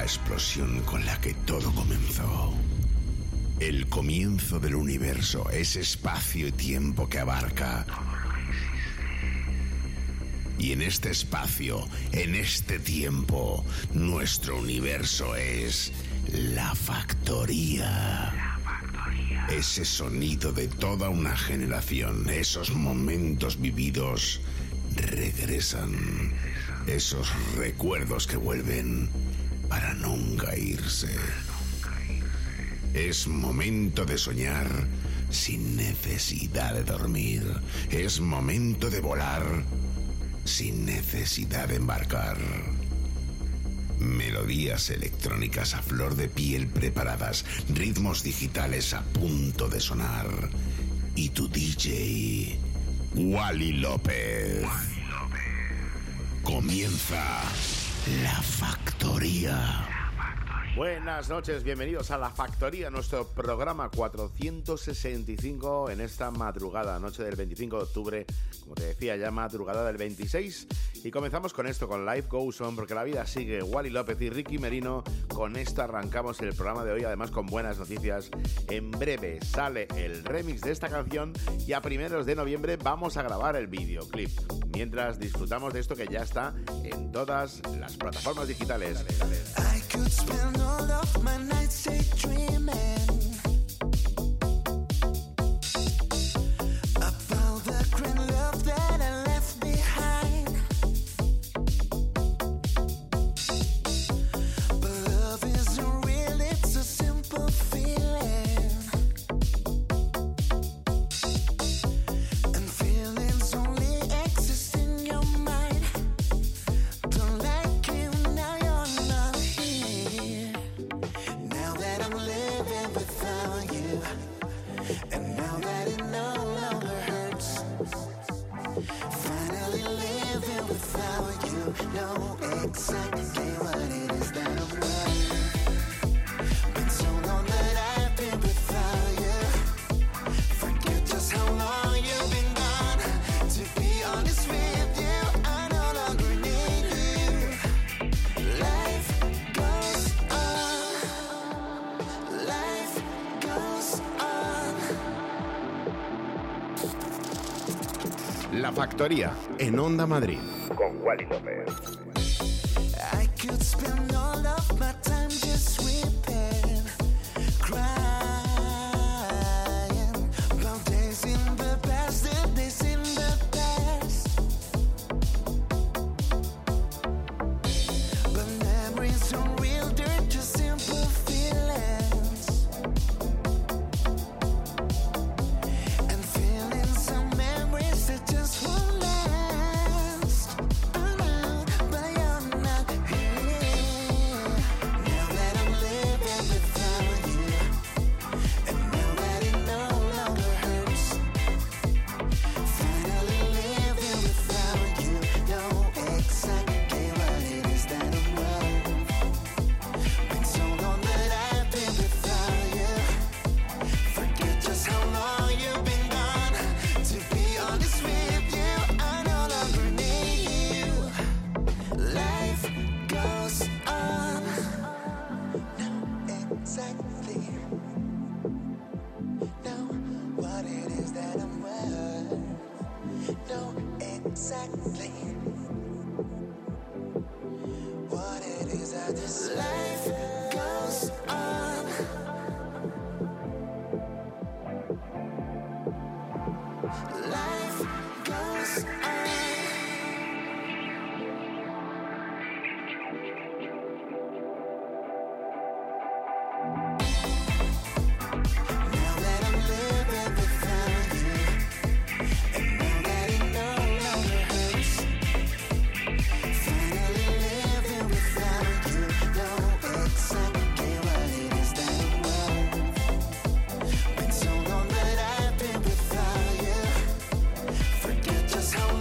explosión con la que todo comenzó. El comienzo del universo, ese espacio y tiempo que abarca todo lo que existe. Y en este espacio, en este tiempo, nuestro universo es la factoría. Ese sonido de toda una generación, esos momentos vividos regresan. Esos recuerdos que vuelven para nunca irse. Es momento de soñar sin necesidad de dormir. Es momento de volar sin necesidad de embarcar. Melodías electrónicas a flor de piel preparadas, ritmos digitales a punto de sonar. Y tu DJ, Wally López. Comienza La Factoría. Buenas noches, bienvenidos a La Factoría, nuestro programa 465 en esta madrugada, noche del 25 de octubre, como te decía, ya madrugada del 26. Y comenzamos con esto, con Life Goes On, porque la vida sigue. Wally López y Ricky Merino, con esto arrancamos el programa de hoy, además con buenas noticias. En breve sale el remix de esta canción y a primeros de noviembre vamos a grabar el videoclip. Mientras disfrutamos de esto que ya está en todas las plataformas digitales. I could spend all of my nights daydreaming about the green love that I left behind. But love isn't real, it's a simple feeling. And feelings only exist in your mind. Don't like you, now you're not here. Now that I'm living without you, and now that it no longer hurts, finally living without you, know exactly what it is that I'm worth. Been so long that I've been without you, forget just how long you've been gone. To be honest with you, I no longer need you. Life goes on, life goes on. La Factoría, en Onda Madrid. Con Wally López. I could spend all of my time just weeping, crying about days in the past, the days in the past. But memories aren't real, they're just simple feelings. And feelings and memories that just won't last. Oh no, but you're not here. Now that I'm living without you, and now that it no longer hurts, finally living without you, know exactly what it is that I'm worth. Been so long that I've been without you, forget just how long you've been gone. To be honest with you, I no longer need you. Life goes on. Know exactly, know what it is that I'm worth. Know exactly what it is I deserve. Life goes on. Life goes on. Now that I'm living without you, and now that it no longer hurts, finally living without you, know exactly what it is that I'm worth. Been so long that I've been without you, forget just how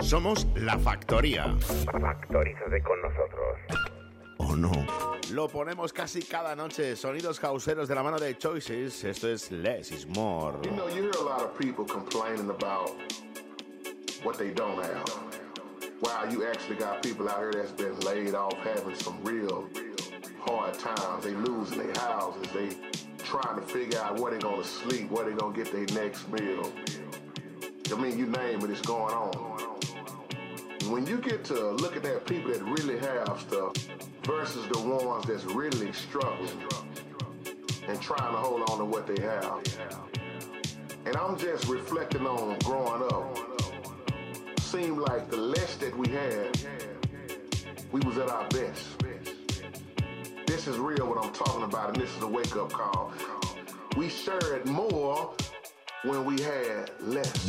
Somos La Factoría. Factorízate con nosotros. ¿O no? Lo ponemos casi cada noche. Sonidos houseeros de la mano de Choices. Esto es Less is More. You know, you hear a lot of people complaining about what they don't have. Wow, you actually got people out here that's been laid off having some real hard times. They losing their houses. They trying to figure out where they gonna sleep, where they gonna get their next meal. I mean, you name it, it's going on. When you get to looking at people that really have stuff versus the ones that's really struggling and trying to hold on to what they have. And I'm just reflecting on growing up. Seemed like the less that we had, we was at our best. This is real what I'm talking about, and this is a wake-up call. We shared more when we had less.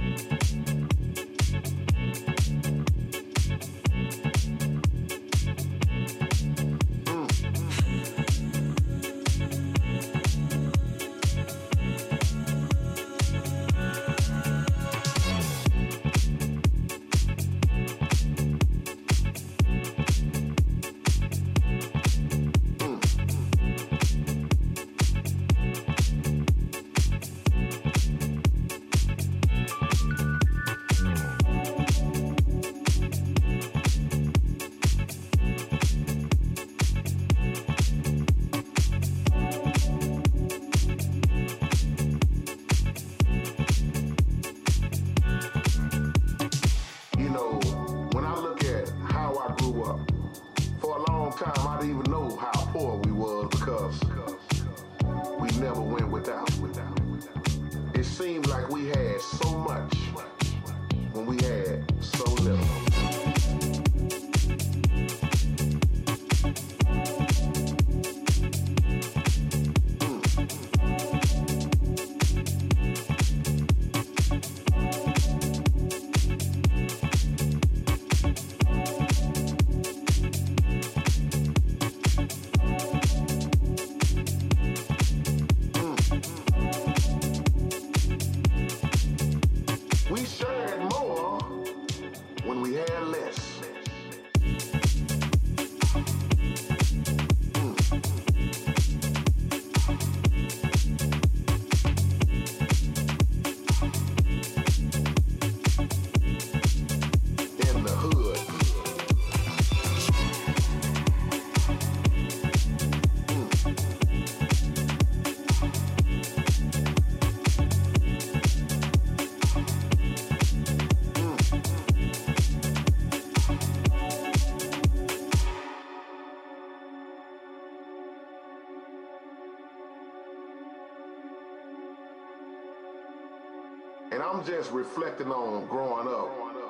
And I'm just reflecting on growing up.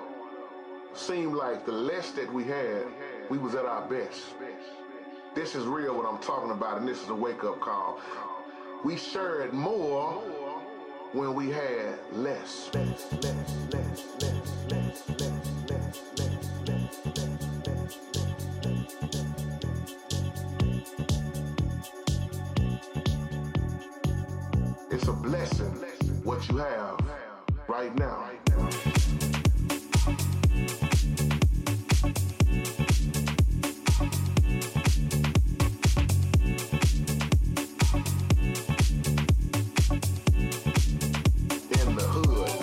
Seemed like the less that we had, we was at our best. This is real what I'm talking about, and this is a wake-up call. We shared more when we had less. It's a blessing what you have right now. In the hood.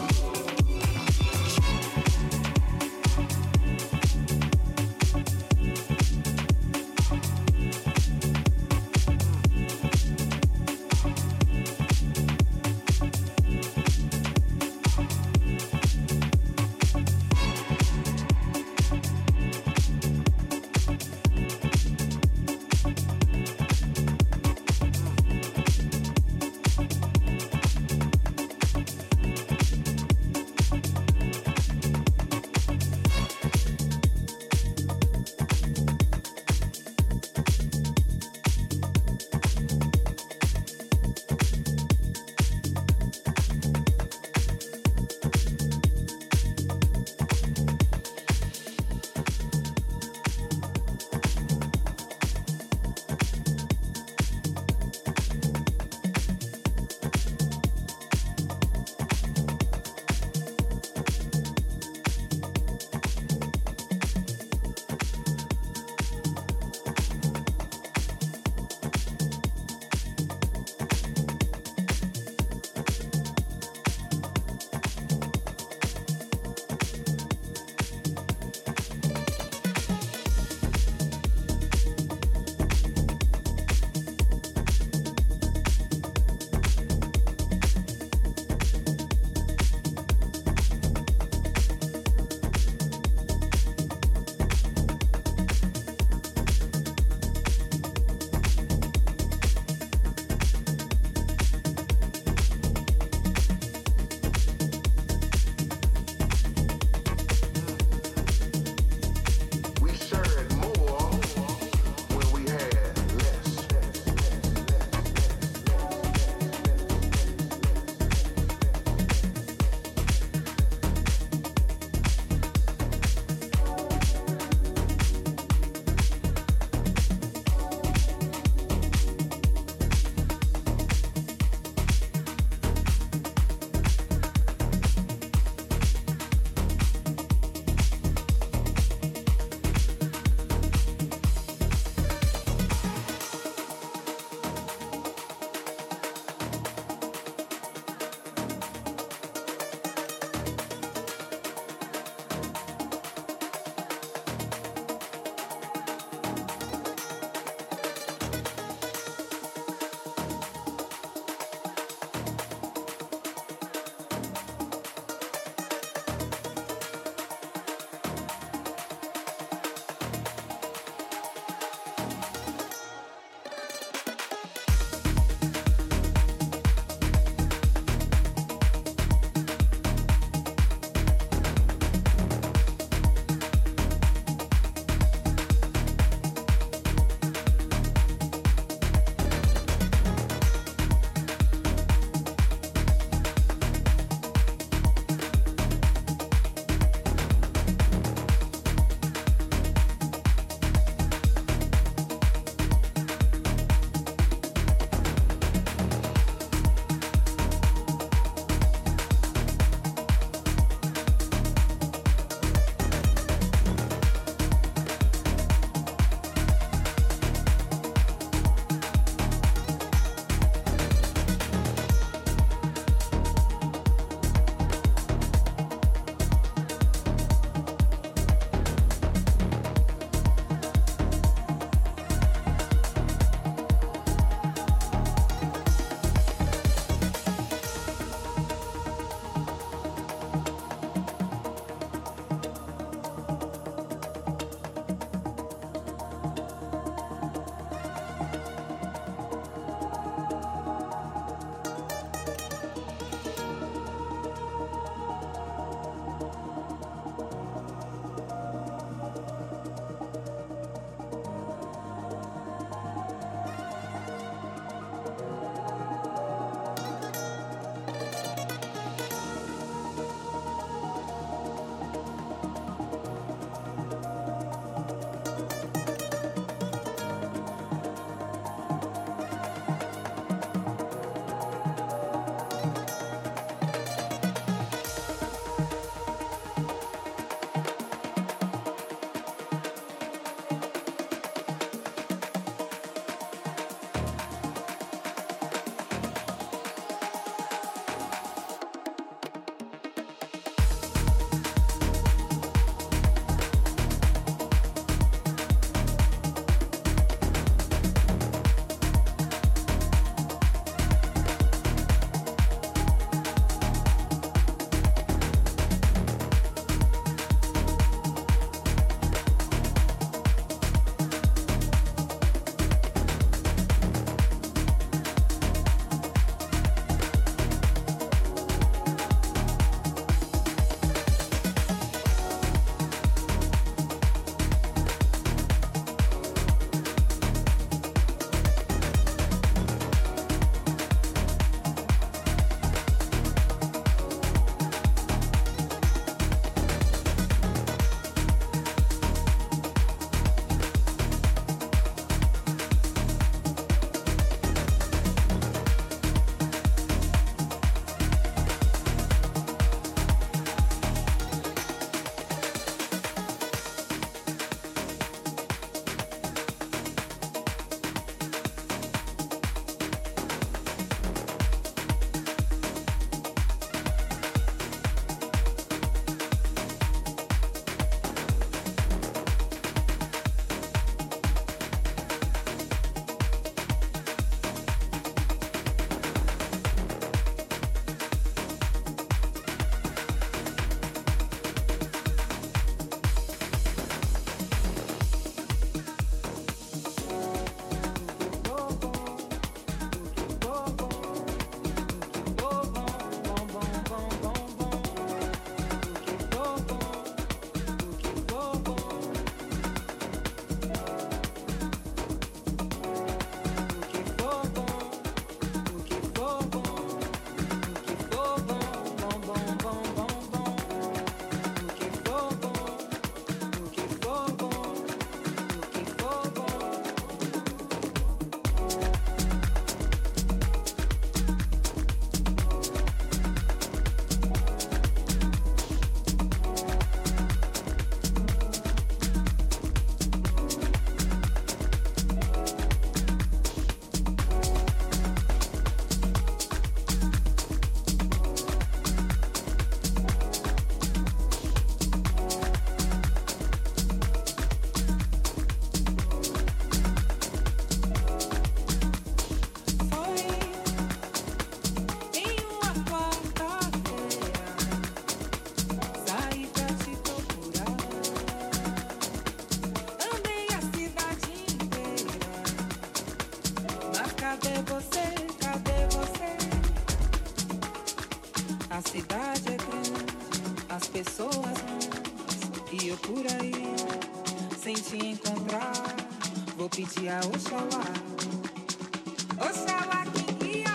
A cidade é grande, as pessoas muitas, e eu por aí, sem te encontrar, vou pedir a Oxalá. Oxalá quem guia,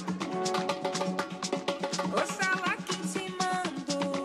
Oxalá quem te mandou.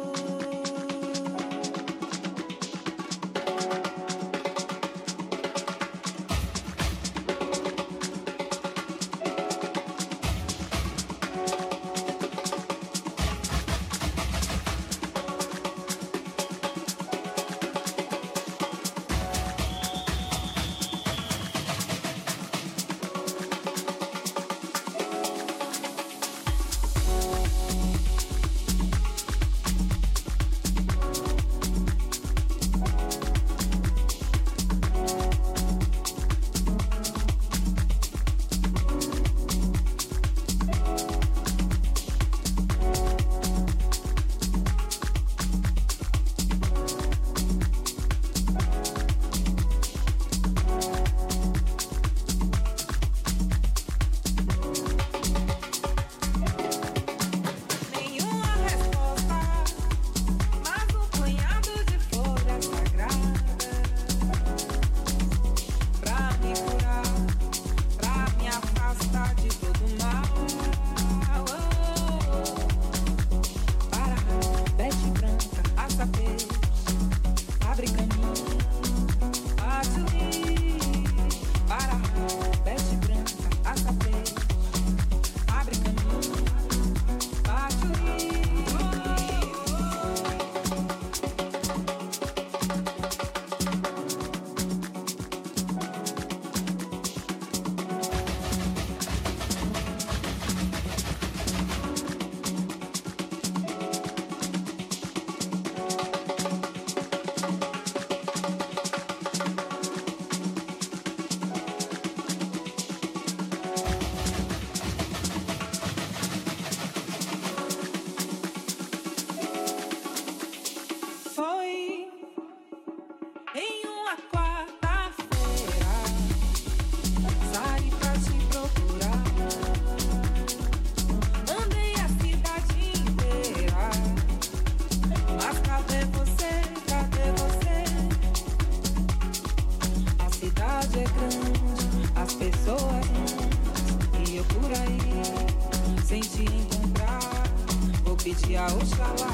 pedir a Oxalá,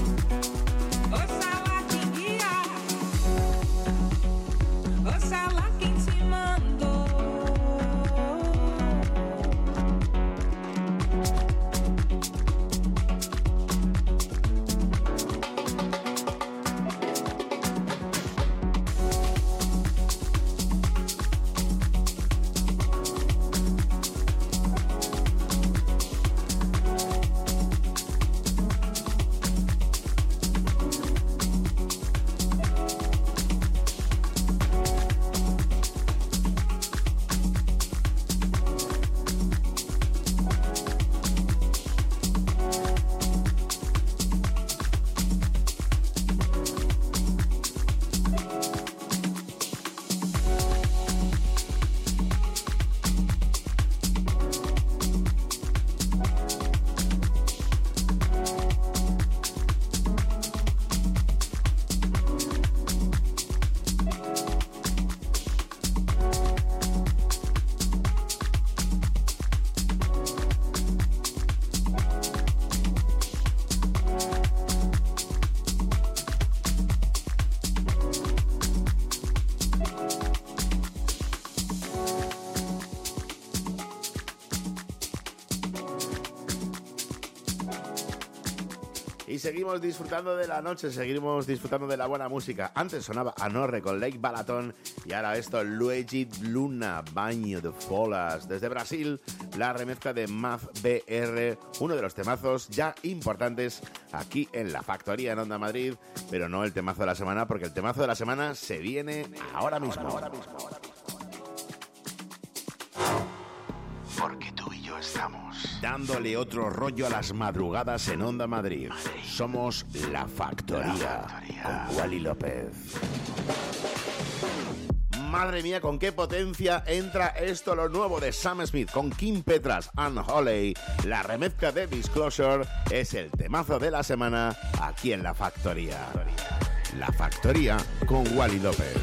Oxalá quem guia, Oxalá quem te mandou. Y seguimos disfrutando de la noche, seguimos disfrutando de la buena música. Antes sonaba Anorre con Lake Balaton y ahora esto, Luigi Luna, Baño de Folas. Desde Brasil, la remezcla de Maf BR, uno de los temazos ya importantes aquí en La Factoría en Onda Madrid, pero no el temazo de la semana, porque el temazo de la semana se viene ahora mismo. Porque tú y yo estamos dándole otro rollo a las madrugadas en Onda Madrid. Somos La Factoría, con Wally López. Madre mía, con qué potencia entra esto, lo nuevo de Sam Smith con Kim Petras and Holly. La remezcla de Disclosure es el temazo de la semana aquí en La Factoría. La Factoría con Wally López.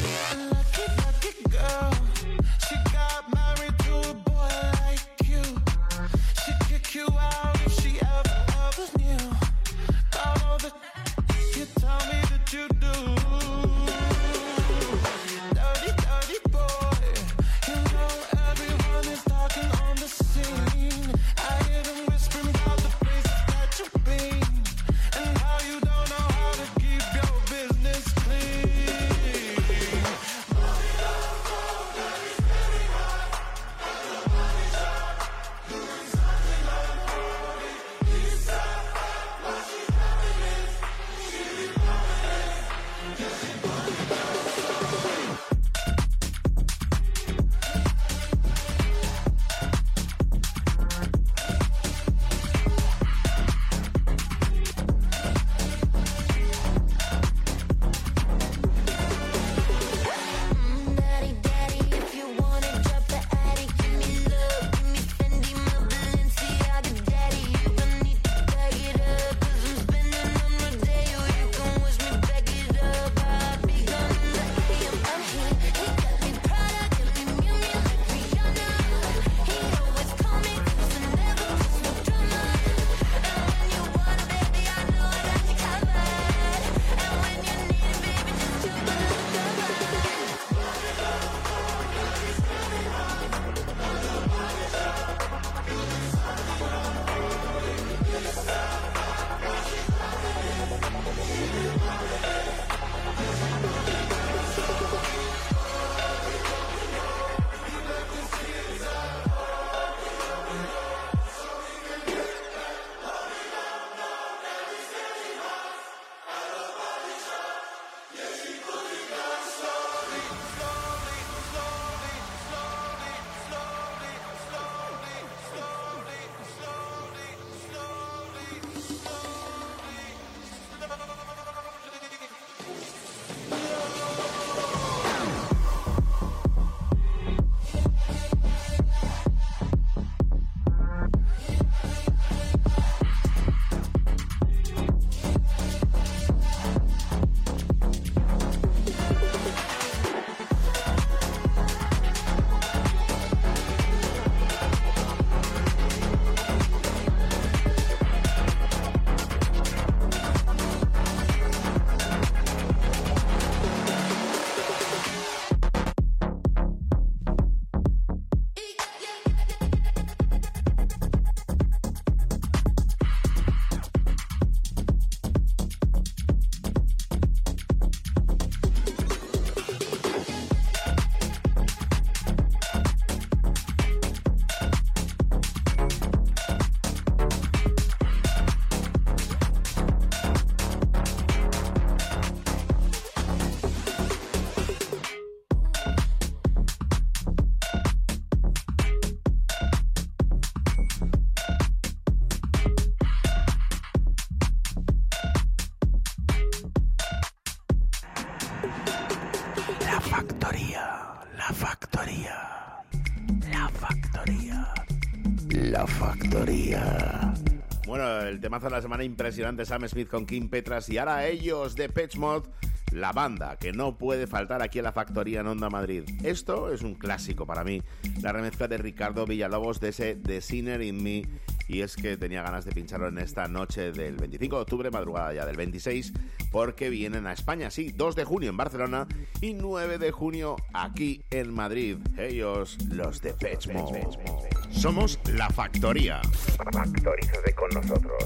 La Factoría. Bueno, el temazo de la semana impresionante, Sam Smith con Kim Petras, y ahora ellos, Depeche Mode, la banda que no puede faltar aquí en La Factoría en Onda Madrid. Esto es un clásico para mí, la remezcla de Ricardo Villalobos de ese The Sinner in Me, y es que tenía ganas de pincharlo en esta noche del 25 de octubre, madrugada ya del 26, porque vienen a España, sí, 2 de junio en Barcelona y 9 de junio aquí en Madrid. Ellos, los Depeche Mode. Somos La Factoría. Factorízate con nosotros.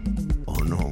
¿O no?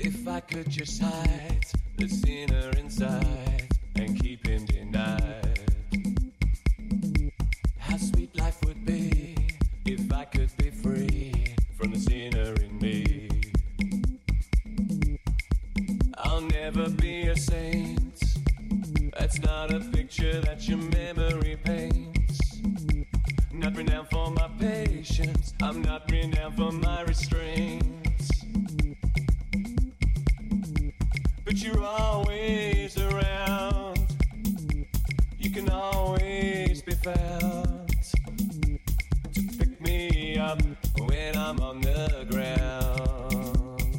If I could just hide the sinner inside and keep him denied, how sweet life would be if I could be free from the sinner in me. I'll never be a saint, that's not a picture that your memory paints. Not renowned for my patience, I'm not renowned for my restraints. But you're always around, you can always be found to pick me up when I'm on the ground.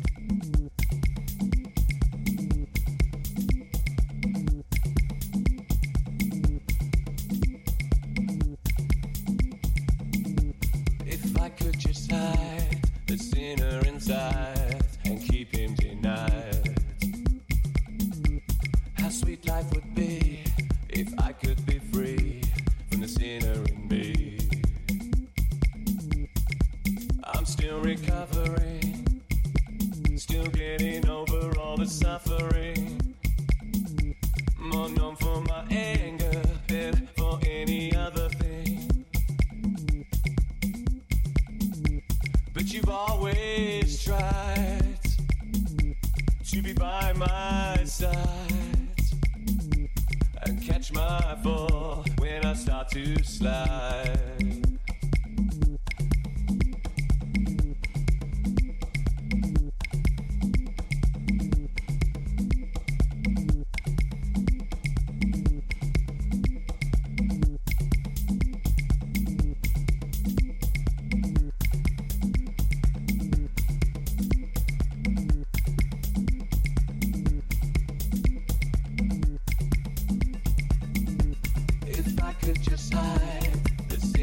If I could just hide the sinner inside and keep him denied, how sweet life would be if I could be free from the sinner in me. I'm still recovering, still getting over all the suffering. More known for my anger than for any other thing. But you've always tried to be by my side and catch my fall when I start to slide. If I could just hide the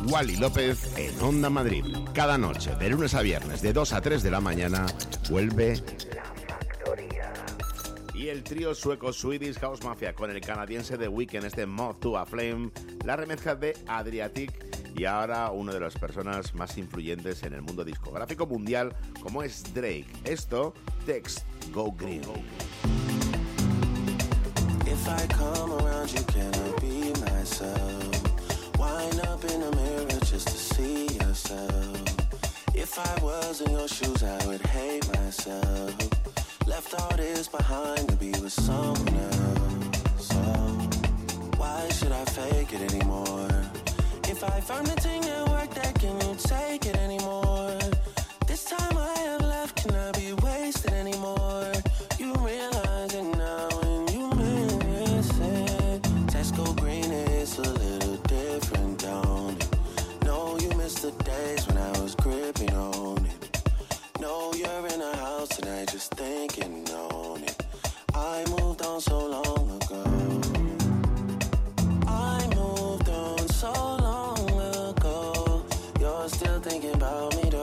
Wally López en Onda Madrid. Cada noche, de lunes a viernes, de 2 a 3 de la mañana, vuelve La Factoría. Y el trío sueco Swedish House Mafia con el canadiense The Weeknd, Moth to a Flame, la remezcla de Adriatic y ahora uno de las personas más influyentes en el mundo discográfico mundial como es Drake. Esto, Text Go Green. If I come around, you cannot be myself. Wind up in the mirror just to see yourself. If I was in your shoes, I would hate myself. Left all this behind to be with someone else. So why should I fake it anymore? If I found the thing at work, that can you take it anymore? This time I have left cannot be wasted anymore. You realize it now and you miss it. Text go green, it's a little different, don't it? No, you missed the days when I was gripping on it. No, you're in a house tonight just thinking on it. I moved on so long ago. I moved on so long ago. You're still thinking about me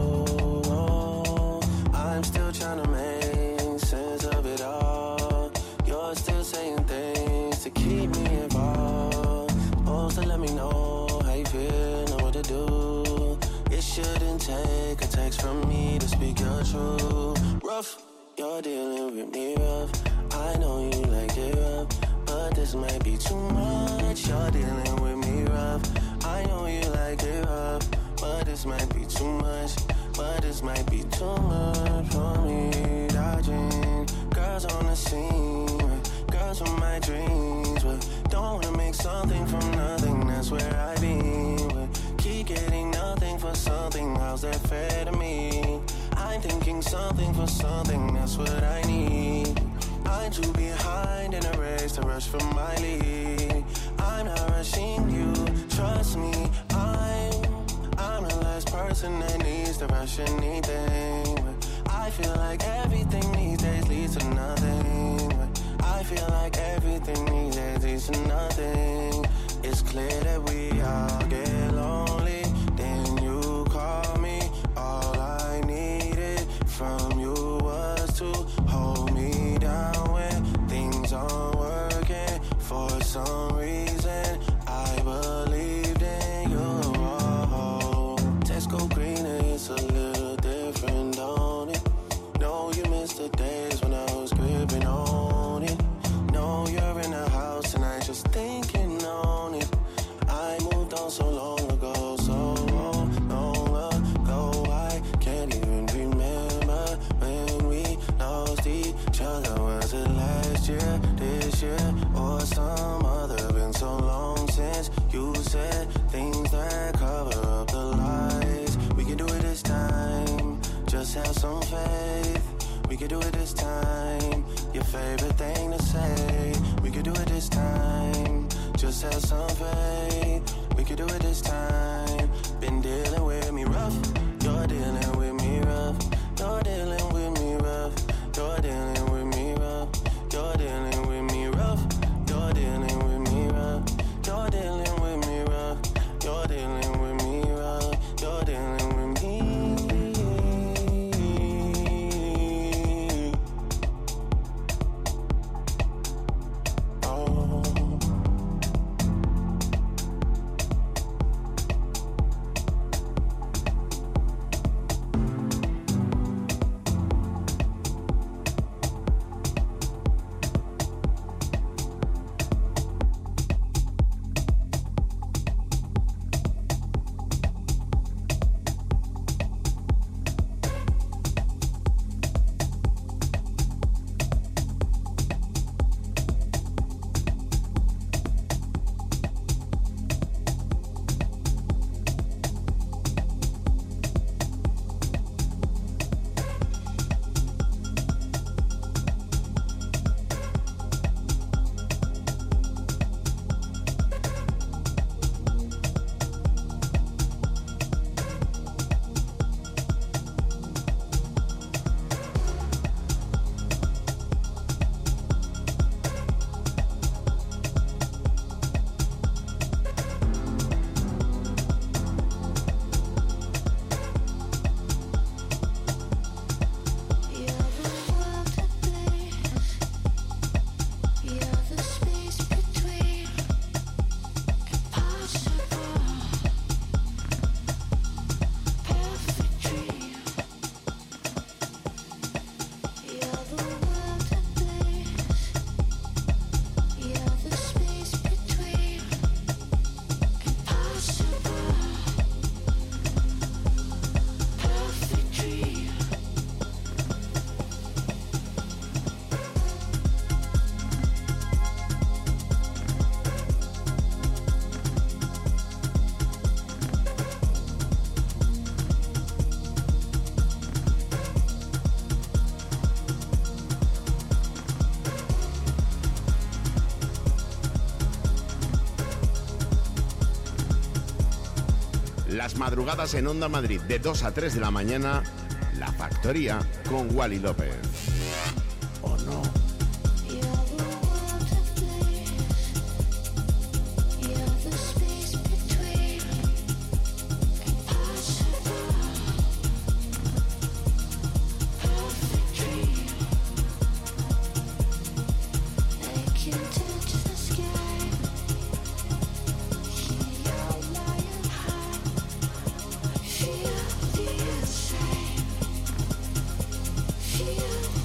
though. I'm still trying to make sense of it all. You're still saying things to keep me involved. Supposed to let me know how you feel, know what to do. It shouldn't take a text from me to speak your truth. Rough, you're dealing with me rough. I know you like it rough, but this might be too much. You're dealing with me rough. I know you like it rough, but this might be too much. But this might be too much for me. Dodging girls on the scene, girls from my dreams, but don't wanna make something from nothing. That's where I've been. But keep getting nothing for something. How's that fair to me? I'm thinking something for something. That's what I need. I'm too behind in a race to rush for my lead. I'm not rushing you. Trust me, I'm the last person that needs to rush anything. But I feel like everything these days leads to nothing. But I feel like everything these days leads to nothing. It's clear that we all get lonely. Then you call me. All I needed from you was to hold me down when things aren't working. For some reason, I believed in you. Text go green and it's a little different, don't it? No, you missed the days when I was gripping on it. No, you're in the house tonight just thinking on it. I moved on so long ago, so long ago. I can't even remember when we lost each other. Was it last year, this year, or some other? Been so long since you said things that cover up the lies. We can do it this time, just have some faith. We can do it this time, your favorite thing to say. We can do it this time, just have some faith. We can do it this time. Been dealing with me rough, you're dealing with me rough. You're dealing with me rough, you're dealing with me rough. You're dealing with me rough, you're dealing with me rough. You're dealing with me rough, you're dealing with me rough. You're dealing with me. Oh. las madrugadas en Onda Madrid, de 2 a 3 de la mañana, La Factoría con Wally López. ¿O no? Feel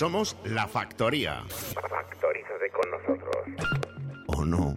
Somos La Factoría. Factorízate con nosotros. ¿O no?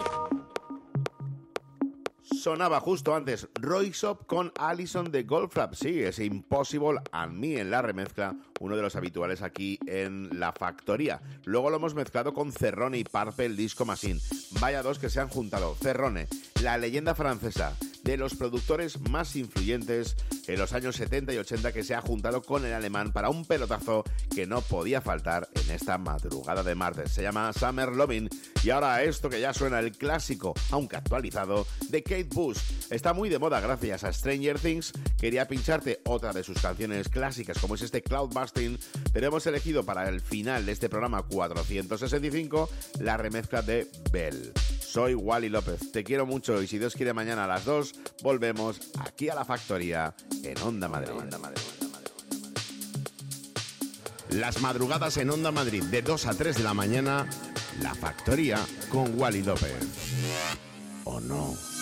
Sonaba justo antes Royce Up con Allison de Goldfrapp. Sí, es Impossible and Me en la remezcla, uno de los habituales aquí en La Factoría. Luego lo hemos mezclado con Cerrone y Purple Disco Machine. Vaya dos que se han juntado. Cerrone, la leyenda francesa, de los productores más influyentes en los años 70 y 80, que se ha juntado con el alemán para un pelotazo que no podía faltar en esta madrugada de martes. Se llama Summer Lovin'. Y ahora esto que ya suena, el clásico, aunque actualizado, de Kate Bush. Está muy de moda gracias a Stranger Things. Quería pincharte otra de sus canciones clásicas, como es este Cloudbusting, pero hemos elegido para el final de este programa 465 la remezcla de Bell. Soy Wally López, te quiero mucho y si Dios quiere mañana a las 2 volvemos aquí a La Factoría en Onda Madrid. Las madrugadas en Onda Madrid de 2 a 3 de la mañana, La Factoría con Wally López. ¿O no?